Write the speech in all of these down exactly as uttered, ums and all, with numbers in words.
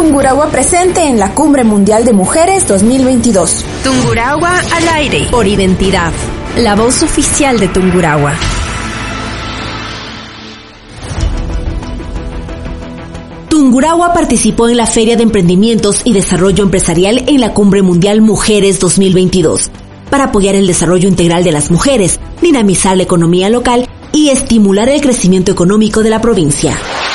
Tungurahua presente en la Cumbre Mundial de Mujeres dos mil veintidós. Tungurahua al aire. Por identidad. La voz oficial de Tungurahua. Tungurahua participó en la Feria de Emprendimientos y Desarrollo Empresarial en la Cumbre Mundial Mujeres dos mil veintidós para apoyar el desarrollo integral de las mujeres, dinamizar la economía local y estimular el crecimiento económico de la provincia.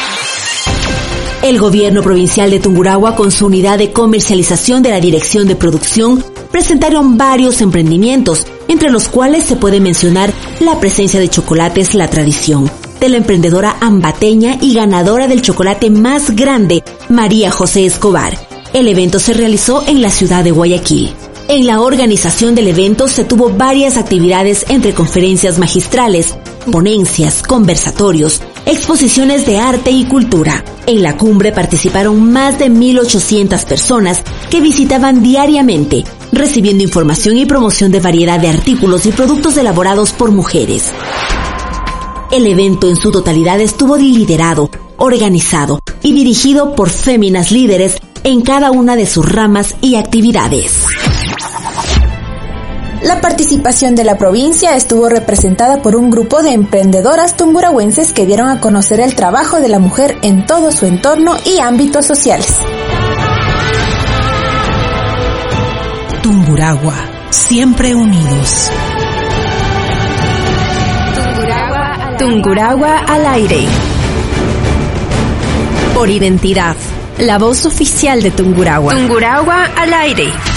El gobierno provincial de Tungurahua, con su unidad de comercialización de la Dirección de Producción, presentaron varios emprendimientos, entre los cuales se puede mencionar la presencia de Chocolates La Tradición, de la emprendedora ambateña y ganadora del chocolate más grande, María José Escobar. El evento se realizó en la ciudad de Guayaquil. En la organización del evento se tuvo varias actividades entre conferencias magistrales, ponencias, conversatorios, exposiciones de arte y cultura. En la cumbre participaron más de mil ochocientas personas que visitaban diariamente, recibiendo información y promoción de variedad de artículos y productos elaborados por mujeres. El evento en su totalidad estuvo liderado, organizado y dirigido por féminas líderes en cada una de sus ramas y actividades. La participación de la provincia estuvo representada por un grupo de emprendedoras tungurahuenses que dieron a conocer el trabajo de la mujer en todo su entorno y ámbitos sociales. Tungurahua, siempre unidos. Tungurahua al aire. Por identidad. La voz oficial de Tungurahua. Tungurahua al aire.